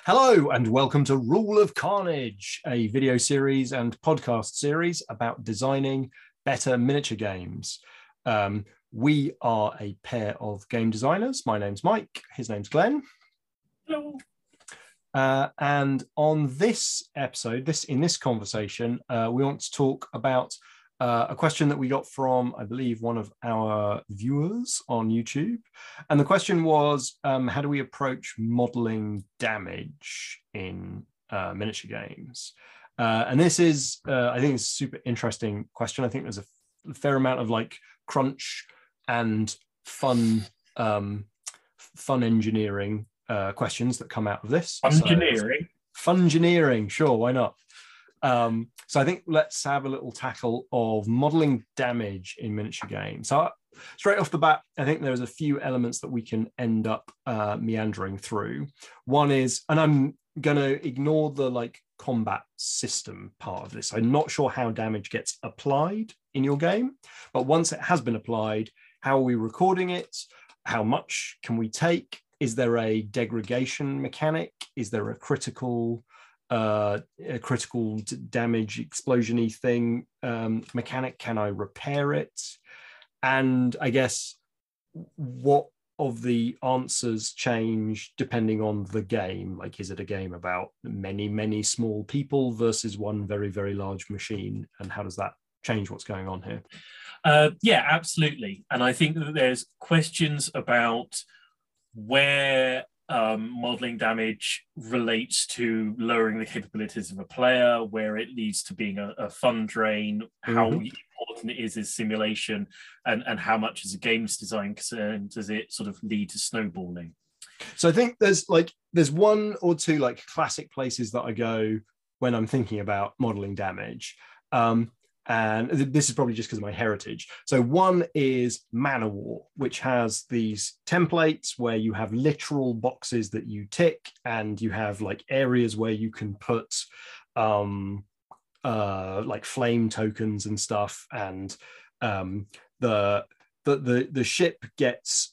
Hello and welcome to Rule of Carnage, a video series and podcast series about designing better miniature games. We are a pair of game designers. My name's Mike, his name's Glenn. Hello. And on this episode, in this conversation, we want to talk about a question that we got from, I believe, one of our viewers on YouTube. And the question was, how do we approach modeling damage in miniature games? And this is, I think it's a super interesting question. I think there's a fair amount of like crunch and fun engineering questions that come out of this. Fungineering, sure, why not? So I think let's have a little tackle of modeling damage in miniature games. So straight off the bat, I think there's a few elements that we can end up meandering through. One is, and I'm going to ignore the like combat system part of this. I'm not sure how damage gets applied in your game, but once it has been applied, how are we recording it? How much can we take? Is there a degradation mechanic? Is there a critical damage explosion-y thing mechanic? Can I repair it? And I guess what of the answers change depending on the game? Like, is it a game about many small people versus one very, very large machine? And how does that change what's going on here? Yeah, absolutely. And I think that there's questions about where modeling damage relates to lowering the capabilities of a player, where it leads to being a fun drain, how important it is as simulation, and how much as a games design concern does it sort of lead to snowballing. So I think there's one or two like classic places that I go when I'm thinking about modeling damage. And this is probably just because of my heritage. So one is Manowar, which has these templates where you have literal boxes that you tick, and you have like areas where you can put like flame tokens and stuff. And the ship gets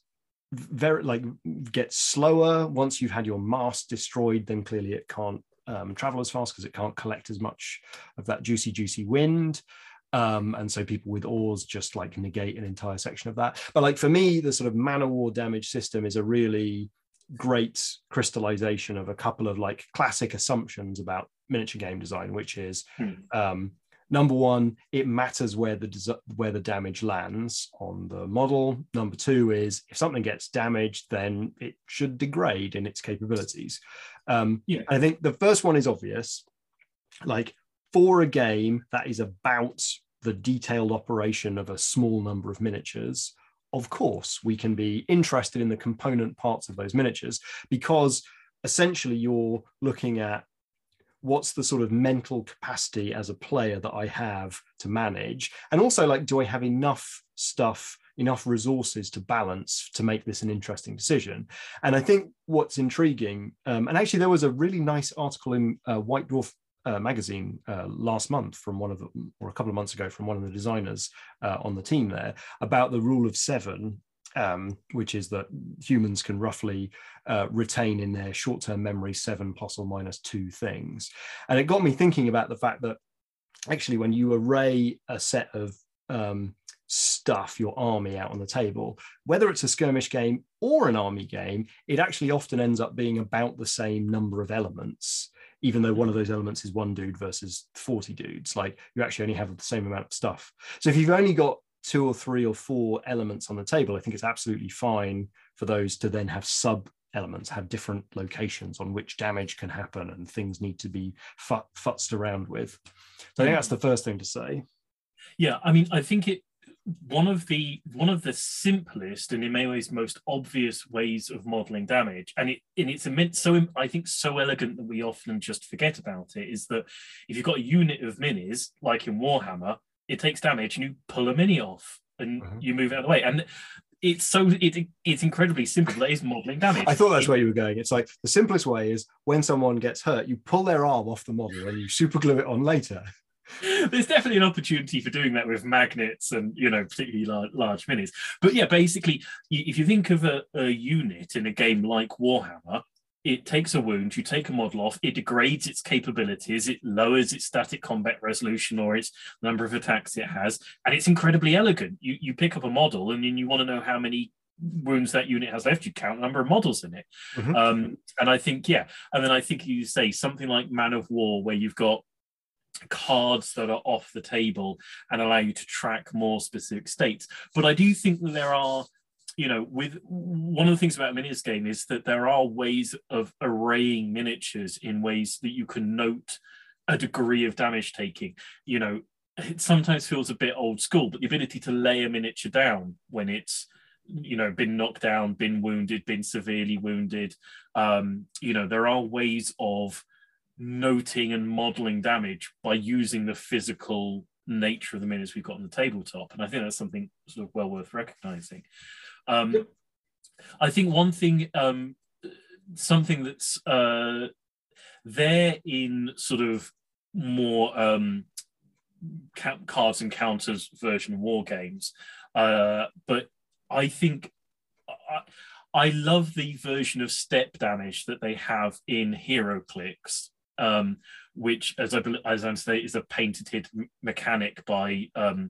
gets slower once you've had your mast destroyed. Then clearly it can't travel as fast because it can't collect as much of that juicy wind. And so people with oars just like negate an entire section of that. But like for me, the sort of Manowar damage system is a really great crystallization of a couple of like classic assumptions about miniature game design, which is number one, it matters where the damage lands on the model. Number two is if something gets damaged, then it should degrade in its capabilities. I think the first one is obvious. Like for a game that is about the detailed operation of a small number of miniatures, of course, we can be interested in the component parts of those miniatures, because essentially you're looking at what's the sort of mental capacity as a player that I have to manage. And also, like, do I have enough resources to balance to make this an interesting decision? And I think what's intriguing, and actually there was a really nice article in White Dwarf magazine last month from one of them, or a couple of months ago, from one of the designers on the team there, about the rule of 7, which is that humans can roughly retain in their short-term memory 7 plus or minus 2 things. And it got me thinking about the fact that actually when you array a set of stuff, your army out on the table, whether it's a skirmish game or an army game, it actually often ends up being about the same number of elements, even though one of those elements is 1 dude versus 40 dudes. Like, you actually only have the same amount of stuff. So if you've only got 2 or 3 or 4 elements on the table, I think it's absolutely fine for those to then have sub elements, have different locations on which damage can happen and things need to be futzed around with. So I think that's the first thing to say. Yeah, I mean, I think one of the simplest and in many ways most obvious ways of modeling damage, and it's immense, so I think so elegant that we often just forget about it, is that if you've got a unit of minis like in Warhammer, it takes damage and you pull a mini off and you move out of the way. And it's incredibly simple. That is modeling damage. I thought that's where you were going. It's like the simplest way is when someone gets hurt, you pull their arm off the model and you super glue it on later. There's definitely an opportunity for doing that with magnets and, you know, particularly large minis. But yeah, basically, if you think of a unit in a game like Warhammer, it takes a wound, you take a model off, it degrades its capabilities, it lowers its static combat resolution or its number of attacks it has, and it's incredibly elegant. You pick up a model and then you want to know how many wounds that unit has left, you count the number of models in it. And I think, and then I think you say something like Man of War, where you've got cards that are off the table and allow you to track more specific states. But I do think that there are, with one of the things about a miniatures game is that there are ways of arraying miniatures in ways that you can note a degree of damage taking. It sometimes feels a bit old school, but the ability to lay a miniature down when it's been knocked down, been wounded, been severely wounded, there are ways of noting and modeling damage by using the physical nature of the miniatures we've got on the tabletop, and I think that's something sort of well worth recognizing. I think one thing, something that's there in sort of more cards and counters version of war games, but I think I love the version of step damage that they have in HeroClix, which, as I understand, is a patented mechanic by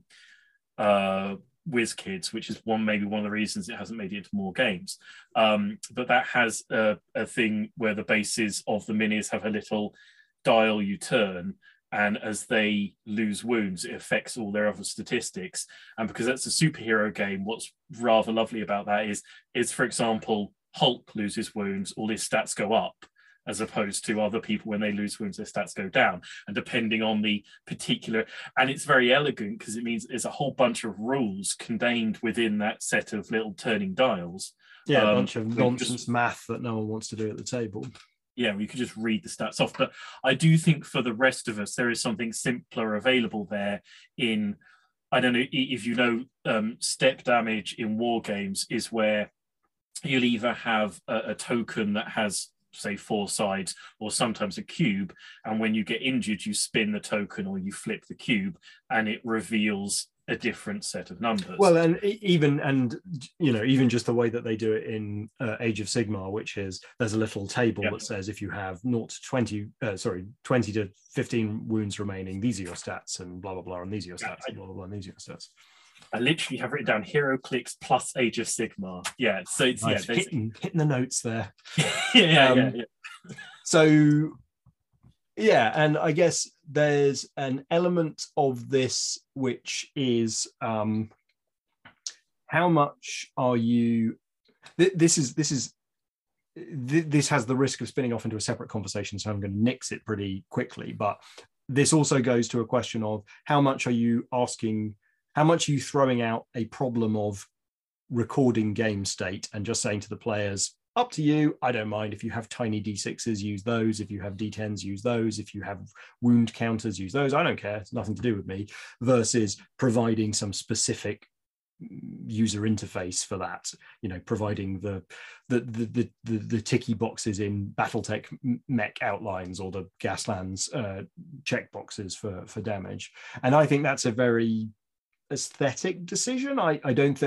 WizKids, which is maybe one of the reasons it hasn't made it into more games. But that has a thing where the bases of the minis have a little dial you turn, and as they lose wounds, it affects all their other statistics. And because that's a superhero game, what's rather lovely about that is for example, Hulk loses wounds, all his stats go up, as opposed to other people, when they lose wounds, their stats go down. And depending on the particular, and it's very elegant because it means there's a whole bunch of rules contained within that set of little turning dials. Yeah, a bunch of nonsense math that no one wants to do at the table. Yeah, we could just read the stats off. But I do think for the rest of us, there is something simpler available there in, I don't know if you know, step damage in war games is where you'll either have a token that has, say, 4 sides, or sometimes a cube, and when you get injured, you spin the token or you flip the cube, and it reveals a different set of numbers. Well, and even just the way that they do it in Age of Sigmar, which is there's a little table that says if you have 0 to 20 to 15 wounds remaining, these are your stats, and blah blah blah, and these are your stats, and blah blah blah, and these are your stats. I literally have written down HeroClix plus Age of Sigmar. Yeah, so it's nice. Hitting the notes there. yeah. So yeah, and I guess there's an element of this which is how much are you? This has the risk of spinning off into a separate conversation, so I'm going to nix it pretty quickly. But this also goes to a question of how much are you asking? How much are you throwing out a problem of recording game state and just saying to the players, up to you, I don't mind. If you have tiny D6s, use those. If you have D10s, use those. If you have wound counters, use those. I don't care. It's nothing to do with me. Versus providing some specific user interface for that, providing the ticky boxes in BattleTech mech outlines or the Gaslands check boxes for damage. And I think that's a very aesthetic decision. I'm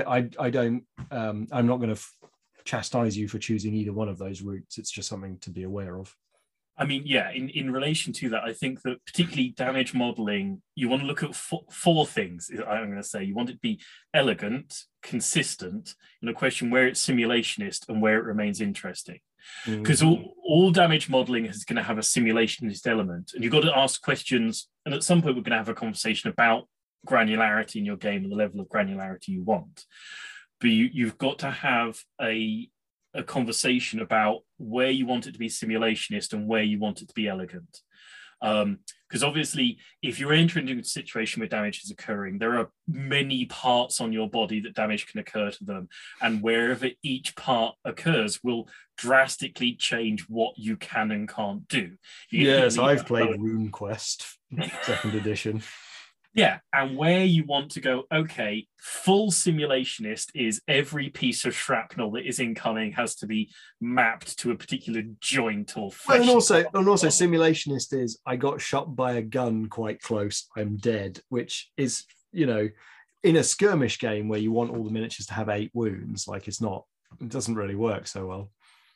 not going to chastise you for choosing either one of those routes. It's just something to be aware of. I mean, yeah, in relation to that, I think that particularly damage modeling, you want to look at four things. I'm going to say you want it to be elegant, consistent, and a question where it's simulationist and where it remains interesting. Because all damage modeling is going to have a simulationist element, and you've got to ask questions. And at some point, we're going to have a conversation about granularity in your game and the level of granularity you want. But you've got to have a conversation about where you want it to be simulationist and where you want it to be elegant. Because obviously, if you're entering into a situation where damage is occurring, there are many parts on your body that damage can occur to them. And wherever each part occurs will drastically change what you can and can't do. Yes, I've played RuneQuest 2nd edition. Yeah, and where you want to go, okay, full simulationist is every piece of shrapnel that is incoming has to be mapped to a particular joint or flesh. And also simulationist is I got shot by a gun quite close, I'm dead, which is, in a skirmish game where you want all the miniatures to have 8 wounds, like it doesn't really work so well.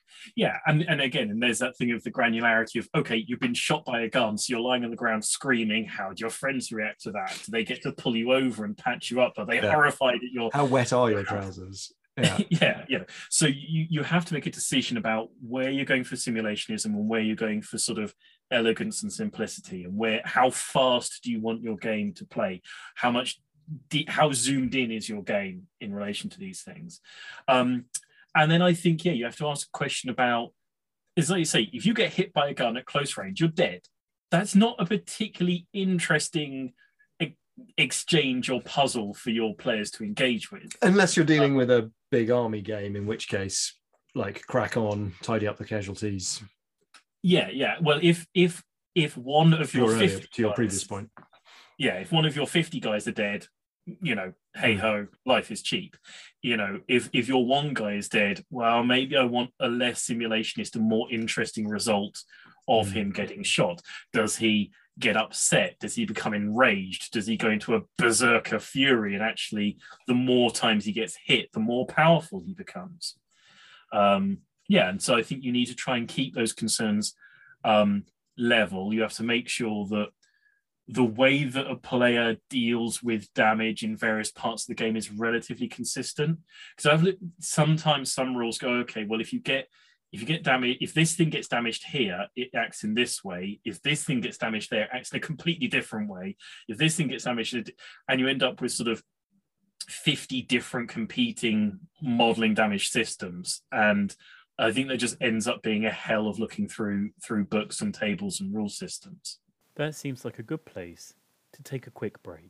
Yeah, and again, and there's that thing of the granularity of, okay, you've been shot by a gun, so you're lying on the ground screaming. How do your friends react to that? Do they get to pull you over and patch you up? Are they horrified at your... How wet are your trousers? Yeah. yeah. So you have to make a decision about where you're going for simulationism and where you're going for sort of elegance and simplicity, and how fast do you want your game to play? How zoomed in is your game in relation to these things? And then I think, you have to ask a question about, is like you say, if you get hit by a gun at close range, you're dead. That's not a particularly interesting exchange or puzzle for your players to engage with. Unless you're dealing with a big army game, in which case, like, crack on, tidy up the casualties. Yeah. Well, if one of your 50 to your previous point. Yeah, if one of your 50 guys are dead, hey ho, life is cheap. If your one guy is dead, well, maybe I want a less simulationist and more interesting result of him getting shot. Does he get upset? Does he become enraged? Does he go into a berserker fury? And actually, the more times he gets hit, the more powerful he becomes. And so I think you need to try and keep those concerns level. You have to make sure that the way that a player deals with damage in various parts of the game is relatively consistent. Because sometimes some rules go, okay, well, if you get damage, if this thing gets damaged here, it acts in this way. If this thing gets damaged there, it acts in a completely different way. If this thing gets damaged, and you end up with sort of 50 different competing modeling damage systems. And I think that just ends up being a hell of looking through books and tables and rule systems. That seems like a good place to take a quick break.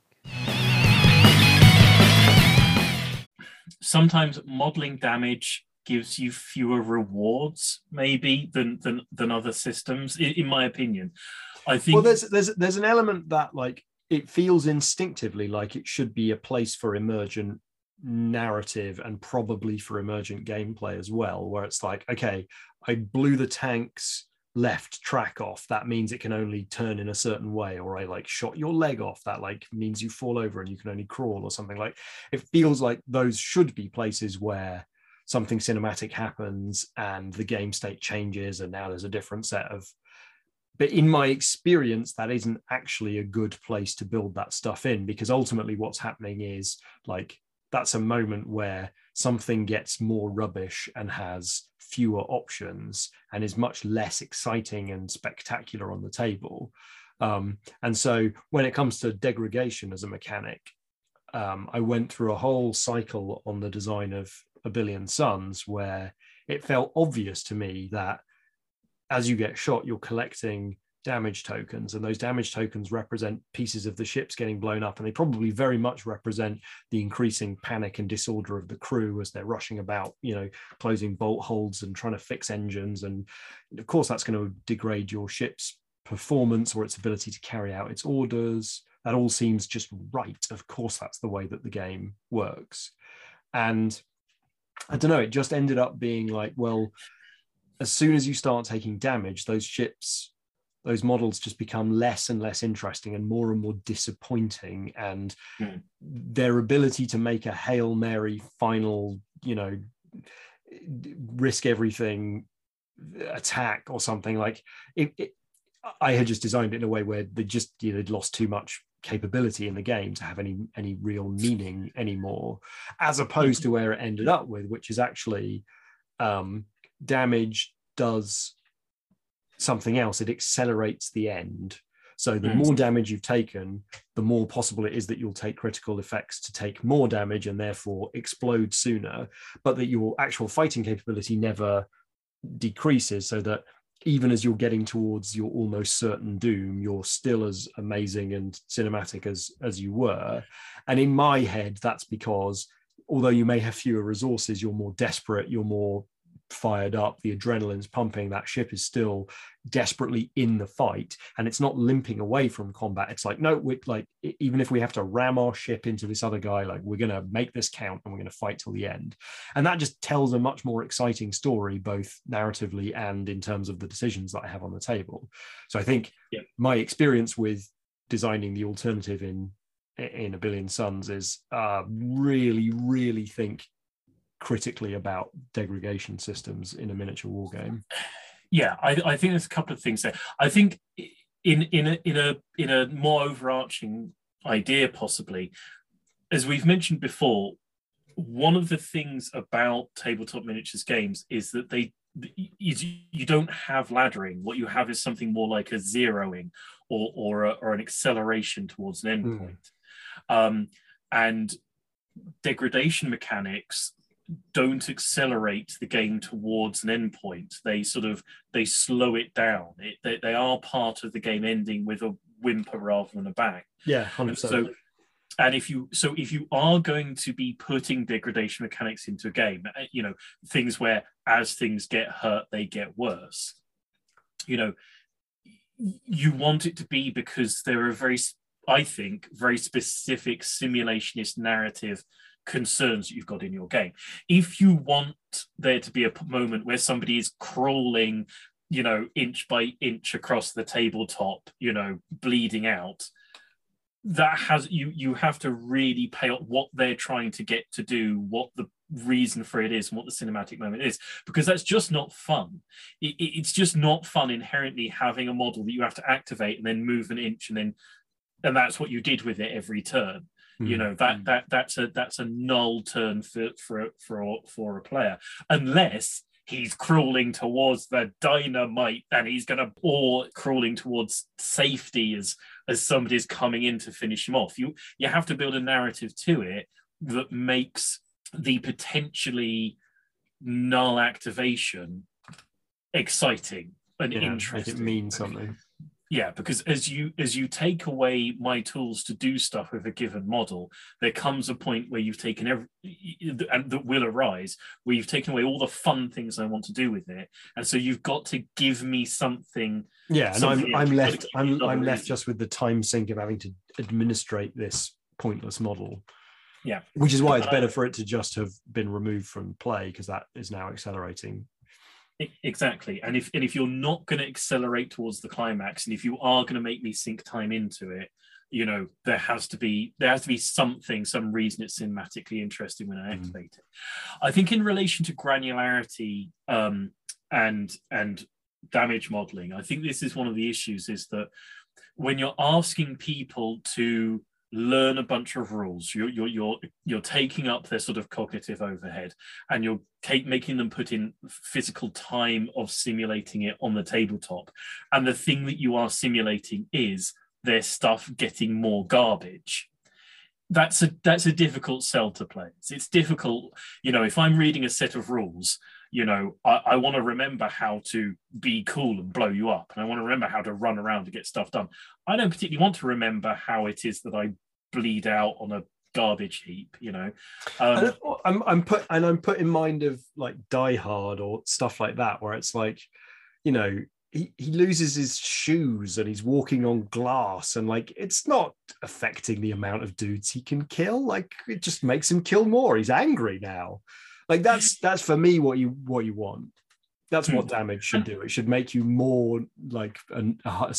Sometimes modeling damage gives you fewer rewards, maybe, than other systems, in my opinion. I think. Well, there's an element that, like, it feels instinctively like it should be a place for emergent narrative and probably for emergent gameplay as well, where it's like, okay, I blew the tank's left track off, that means it can only turn in a certain way, or I like shot your leg off, that like means you fall over and you can only crawl, or something. Like, it feels like those should be places where something cinematic happens and the game state changes and now there's a different set of... But in my experience, that isn't actually a good place to build that stuff in, because ultimately what's happening is, like, that's a moment where something gets more rubbish and has fewer options and is much less exciting and spectacular on the table. And so when it comes to degradation as a mechanic, I went through a whole cycle on the design of A Billion Suns where it felt obvious to me that as you get shot, you're collecting damage tokens, and those damage tokens represent pieces of the ships getting blown up, and they probably very much represent the increasing panic and disorder of the crew as they're rushing about, closing bolt holes and trying to fix engines. And of course that's going to degrade your ship's performance or its ability to carry out its orders. That all seems just right. Of course that's the way that the game works. And I don't know, it just ended up being like, well, as soon as you start taking damage, those ships, those models just become less and less interesting and more disappointing. And their ability to make a Hail Mary final, risk everything attack or something, like I had just designed it in a way where they'd lost too much capability in the game to have any real meaning anymore, as opposed to where it ended up with, which is actually damage does something else. It accelerates the end. So the more damage you've taken, the more possible it is that you'll take critical effects to take more damage and therefore explode sooner, but that your actual fighting capability never decreases, so that even as you're getting towards your almost certain doom, you're still as amazing and cinematic as you were. And in my head, that's because although you may have fewer resources, you're more desperate, you're more fired up, the adrenaline's pumping, that ship is still desperately in the fight, and it's not limping away from combat. It's like, no, we're like, even if we have to ram our ship into this other guy, like, we're going to make this count and we're going to fight till the end. And that just tells a much more exciting story, both narratively and in terms of the decisions that I have on the table. So I think my experience with designing the alternative in A Billion Suns is really, really think critically about degradation systems in a miniature war game. Yeah, I think there's a couple of things there. I think in a more overarching idea, possibly, as we've mentioned before, one of the things about tabletop miniatures games is that you don't have laddering. What you have is something more like a zeroing or an acceleration towards an endpoint. And degradation mechanics don't accelerate the game towards an endpoint. They slow it down. They are part of the game ending with a whimper rather than a bang. Yeah, 100%. If you are going to be putting degradation mechanics into a game, things where as things get hurt, they get worse. You want it to be because there are I think, very specific simulationist narrative concerns that you've got in your game. If you want there to be a moment where somebody is crawling, inch by inch across the tabletop, bleeding out, that has you have to really pay up what they're trying to get to do, what the reason for it is, and what the cinematic moment is, because that's just not fun. It's just not fun inherently having a model that you have to activate and then move an inch and that's what you did with it every turn. That's a null turn for a player, unless he's crawling towards the dynamite and or crawling towards safety as somebody's coming in to finish him off. You have to build a narrative to it that makes the potentially null activation exciting and interesting. Make it mean something. Yeah, because as you take away my tools to do stuff with a given model, there comes a point where you've taken and that will arise, where you've taken away all the fun things I want to do with it, and so you've got to give me something. Yeah, and I'm left just with the time sink of having to administrate this pointless model. Yeah, which is why it's better for it to just have been removed from play, because that is now accelerating. Exactly, and if you're not going to accelerate towards the climax, and if you are going to make me sink time into it, there has to be some reason it's cinematically interesting when I activate it. I think in relation to granularity and damage modeling, I think this is one of the issues, is that when you're asking people to learn a bunch of rules, you're taking up their sort of cognitive overhead, and you're making them put in physical time of simulating it on the tabletop, and the thing that you are simulating is their stuff getting more garbage. That's a difficult sell to players. It's difficult, if I'm reading a set of rules, I want to remember how to be cool and blow you up, and I want to remember how to run around to get stuff done. I don't particularly want to remember how it is that I bleed out on a garbage heap. I'm put in mind of like Die Hard or stuff like that, where it's like, he loses his shoes and he's walking on glass, and like it's not affecting the amount of dudes he can kill. Like it just makes him kill more. He's angry now. Like that's for me what you want. That's what damage should do. It should make you more like a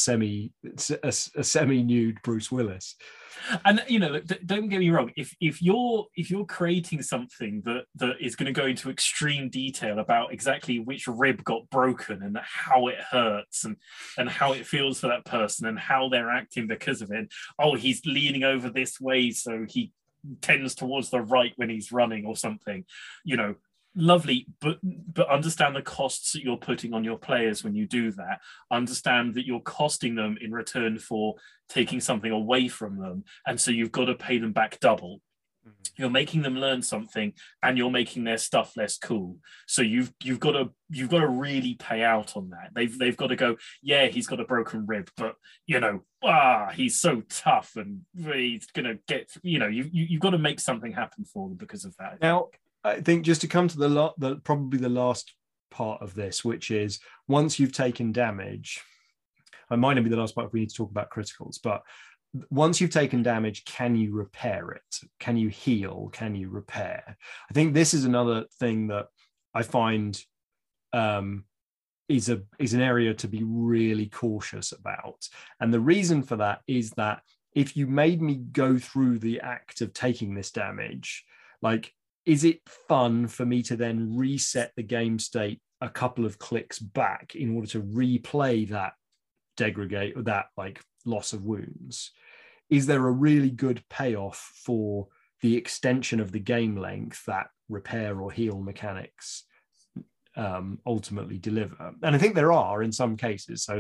semi-nude Bruce Willis. And don't get me wrong. If you're creating something that is going to go into extreme detail about exactly which rib got broken and how it hurts and how it feels for that person and how they're acting because of it. Oh, he's leaning over this way, so he tends towards the right when he's running or something. Lovely, but understand the costs that you're putting on your players when you do that. Understand that you're costing them in return for taking something away from them, and so you've got to pay them back double. You're making them learn something, and you're making their stuff less cool. So you've got to really pay out on that. They've got to go, yeah, he's got a broken rib, but he's so tough, and he's gonna get. You've got to make something happen for them because of that. Now, I think just to come to probably the last part of this, which is once you've taken damage, it might not be the last part if we need to talk about criticals, but once you've taken damage, can you repair it? Can you heal? Can you repair? I think this is another thing that I find is an area to be really cautious about. And the reason for that is that if you made me go through the act of taking this damage, like is it fun for me to then reset the game state a couple of clicks back in order to replay that degradate, that like loss of wounds? Is there a really good payoff for the extension of the game length that repair or heal mechanics ultimately deliver? And I think there are in some cases. So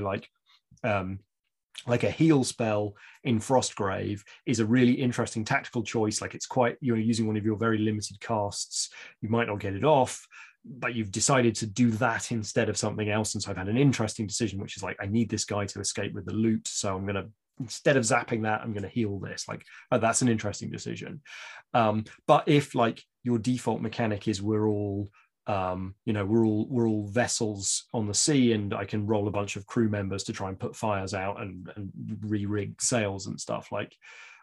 like a heal spell in Frostgrave is a really interesting tactical choice. Like it's quite, you're using one of your very limited casts, you might not get it off, but you've decided to do that instead of something else. And so I've had an interesting decision, which is like, I need this guy to escape with the loot, so I'm going to, instead of zapping that, I'm going to heal this. Like, that's an interesting decision. But if like your default mechanic is we're all we're all vessels on the sea, and I can roll a bunch of crew members to try and put fires out and re-rig sails and stuff, like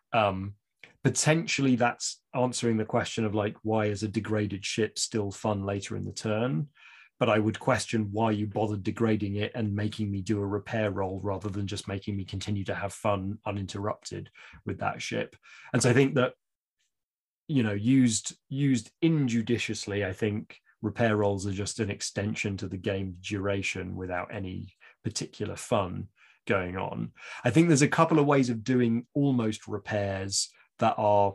potentially that's answering the question of like, why is a degraded ship still fun later in the turn? But I would question why you bothered degrading it and making me do a repair roll rather than just making me continue to have fun uninterrupted with that ship. And so I think that, used injudiciously, I think repair rolls are just an extension to the game duration without any particular fun going on. I think there's a couple of ways of doing almost repairs that are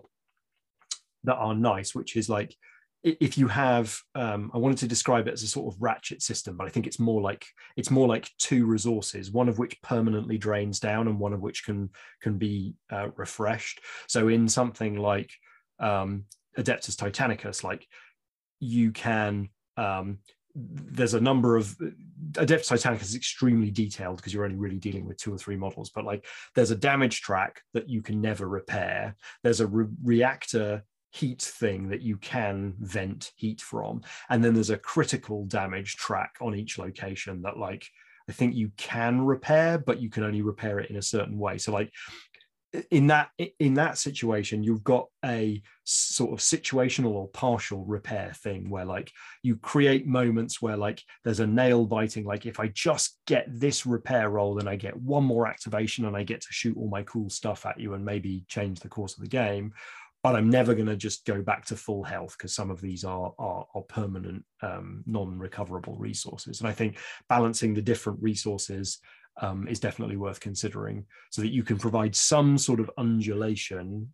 nice, which is like, if you have I wanted to describe it as a sort of ratchet system, but I think it's more like two resources, one of which permanently drains down and one of which can be refreshed. So in something like Adeptus Titanicus, like you can there's a number of Adeptus Titanicus is extremely detailed because you're only really dealing with 2 or 3 models, but like there's a damage track that you can never repair, there's a reactor heat thing that you can vent heat from, and then there's a critical damage track on each location that like I think you can repair, but you can only repair it in a certain way. So like in that situation, you've got a sort of situational or partial repair thing where like you create moments where like there's a nail biting, like if I just get this repair roll, then I get one more activation and I get to shoot all my cool stuff at you and maybe change the course of the game. But I'm never going to just go back to full health because some of these are permanent, non-recoverable resources. And I think balancing the different resources is definitely worth considering, so that you can provide some sort of undulation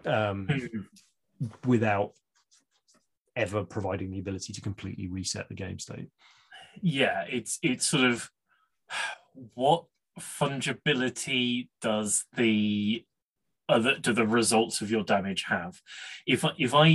without ever providing the ability to completely reset the game state. Yeah, it's sort of what fungibility does the results of your damage have? If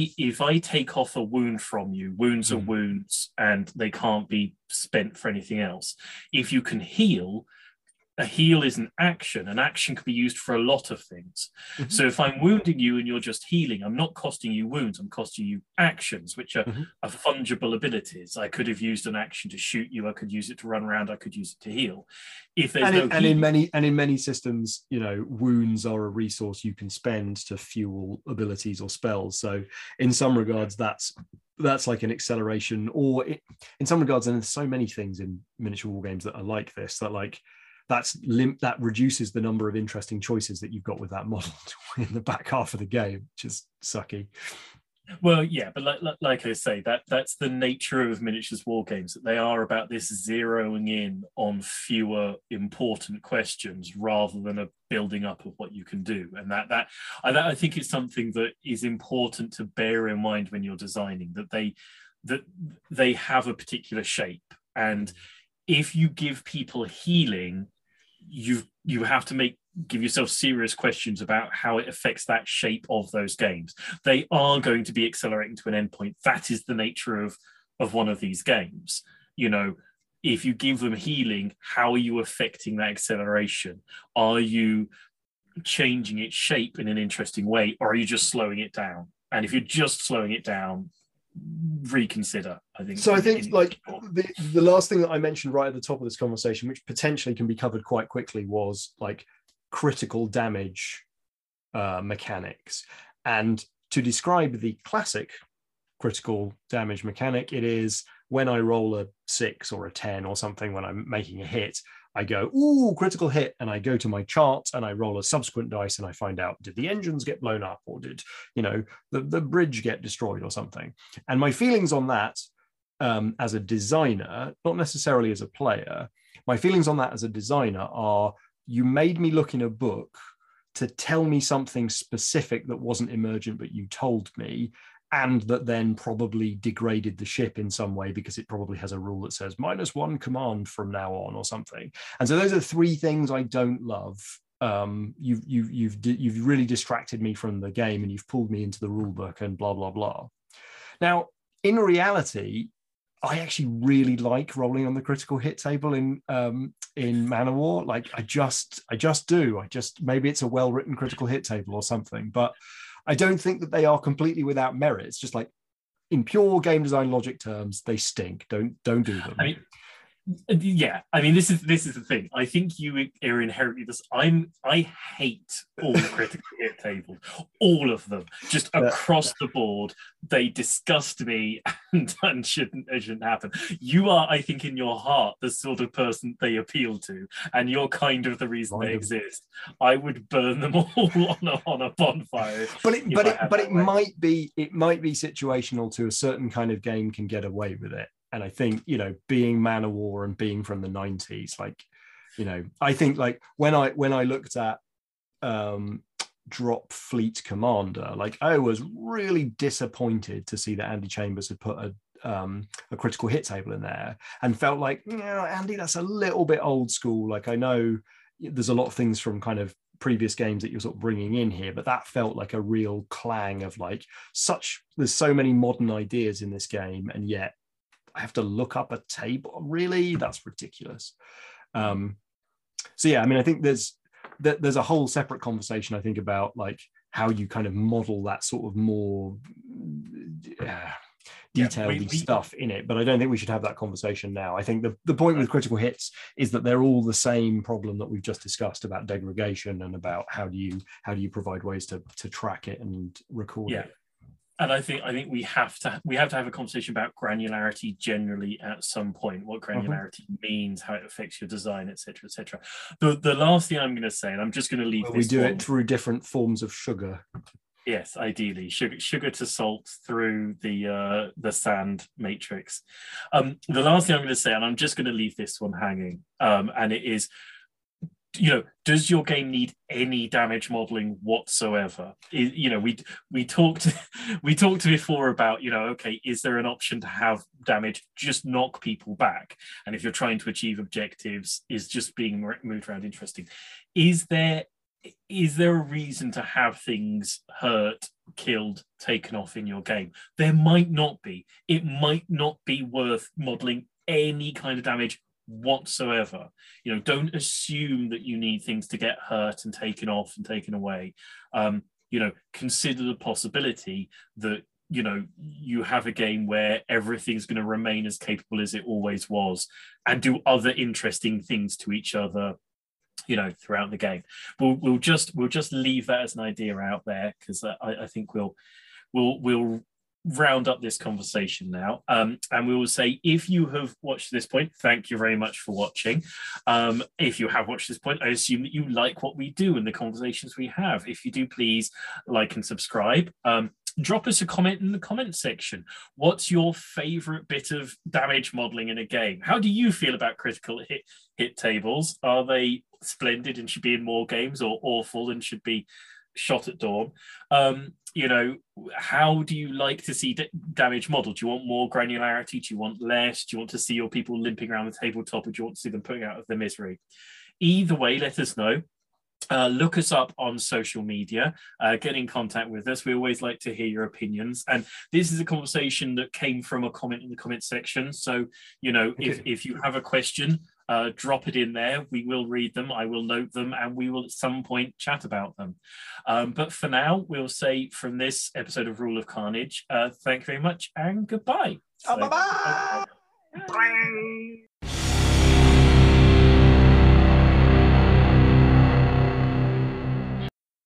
I take off a wound from you, wounds are wounds and they can't be spent for anything else. If you can heal, a heal is an action. An action can be used for a lot of things. Mm-hmm. So if I'm wounding you and you're just healing, I'm not costing you wounds, I'm costing you actions, which are fungible abilities. I could have used an action to shoot you, I could use it to run around, I could use it to heal. If there's in many systems, wounds are a resource you can spend to fuel abilities or spells. So in some regards, that's like an acceleration, or in some regards, and there's so many things in miniature war games that are like this, that like that reduces the number of interesting choices that you've got with that model in the back half of the game, which is sucky. Well, yeah, but like I say, that's the nature of miniatures war games, that they are about this zeroing in on fewer important questions rather than a building up of what you can do. And that I think is something that is important to bear in mind when you're designing, that they have a particular shape, and if you give people healing, you have to give yourself serious questions about how it affects that shape of those games. They are going to be accelerating to an endpoint. That is the nature of one of these games. If you give them healing, how are you affecting that acceleration? Are you changing its shape in an interesting way, or are you just slowing it down? And if you're just slowing it down, reconsider, I think. So I think like the last thing that I mentioned right at the top of this conversation, which potentially can be covered quite quickly, was like critical damage mechanics. And to describe the classic critical damage mechanic, it is when I roll a 6 or a 10 or something when I'm making a hit, I go, ooh, critical hit, and I go to my chart and I roll a subsequent dice and I find out, did the engines get blown up, or did, you know, the bridge get destroyed or something? And my feelings on that as a designer, not necessarily as a player, my feelings on that as a designer are, you made me look in a book to tell me something specific that wasn't emergent, but you told me, and that then probably degraded the ship in some way because it probably has a rule that says -1 command from now on or something. And so those are three things I don't love. You've really distracted me from the game, and you've pulled me into the rule book and blah blah blah. Now, in reality, I actually really like rolling on the critical hit table in Manowar. Like I just do. Maybe it's a well-written critical hit table or something, but I don't think that they are completely without merit. It's just like, in pure game design logic terms, they stink. Don't do them. I mean, yeah, I mean, this is the thing. I think you are inherently this. I hate all critical hit tables, all of them, just across the board. They disgust me and shouldn't happen. You are, I think, in your heart, the sort of person they appeal to, and you're kind of the reason they exist. I would burn them all on a bonfire. But it might be situational to a certain kind of game can get away with it. And I think, you know, being Manowar and being from the 90s, like, you know, I think like when I looked at Drop Fleet Commander, like I was really disappointed to see that Andy Chambers had put a critical hit table in there, and felt like, you know, Andy, that's a little bit old school. Like I know there's a lot of things from kind of previous games that you're sort of bringing in here, but that felt like a real clang of like there's so many modern ideas in this game, and yet I have to look up a table. Really, that's ridiculous. So yeah, I mean, I think there's a whole separate conversation, I think, about like how you kind of model that sort of more detailed stuff in it. But I don't think we should have that conversation now. I think the point with critical hits is that they're all the same problem that we've just discussed about degradation and about how do you provide ways to track it and record it. And I think we have to have a conversation about granularity generally at some point. What granularity means, how it affects your design, etc., etc. The last thing I'm going to say, and I'm just going to leave. We do it through different forms of sugar. Yes, ideally, sugar to salt through the sand matrix. The last thing I'm going to say, and I'm just going to leave this one hanging, and it is, you know, does your game need any damage modeling whatsoever? You know, we talked before about, you know, okay, is there an option to have damage just knock people back? And if you're trying to achieve objectives, is just being moved around interesting? Is there a reason to have things hurt, killed, taken off in your game? There might not be. It might not be worth modeling any kind of damage whatsoever. You know, don't assume that you need things to get hurt and taken off and taken away. You know, consider the possibility that, you know, you have a game where everything's going to remain as capable as it always was and do other interesting things to each other, you know, throughout the game. We'll just leave that as an idea out there, because I think we'll round up this conversation now, and we will say, if you have watched this point, thank you very much for watching. If you have watched this point, I assume that you like what we do and the conversations we have. If you do, please like and subscribe. Drop us a comment in the comment section. What's your favorite bit of damage modeling in a game? How do you feel about critical hit tables? Are they splendid and should be in more games, or awful and should be shot at dawn? You know, how do you like to see damage model? Do you want more granularity? Do you want less? Do you want to see your people limping around the tabletop, or do you want to see them putting out of their misery? Either way, let us know. Look us up on social media, get in contact with us. We always like to hear your opinions, and this is a conversation that came from a comment in the comment section. So, you know, if you have a question, drop it in there. We will read them, I will note them, and we will at some point chat about them. But for now, we'll say from this episode of Rule of Carnage, thank you very much and goodbye. Bye-bye.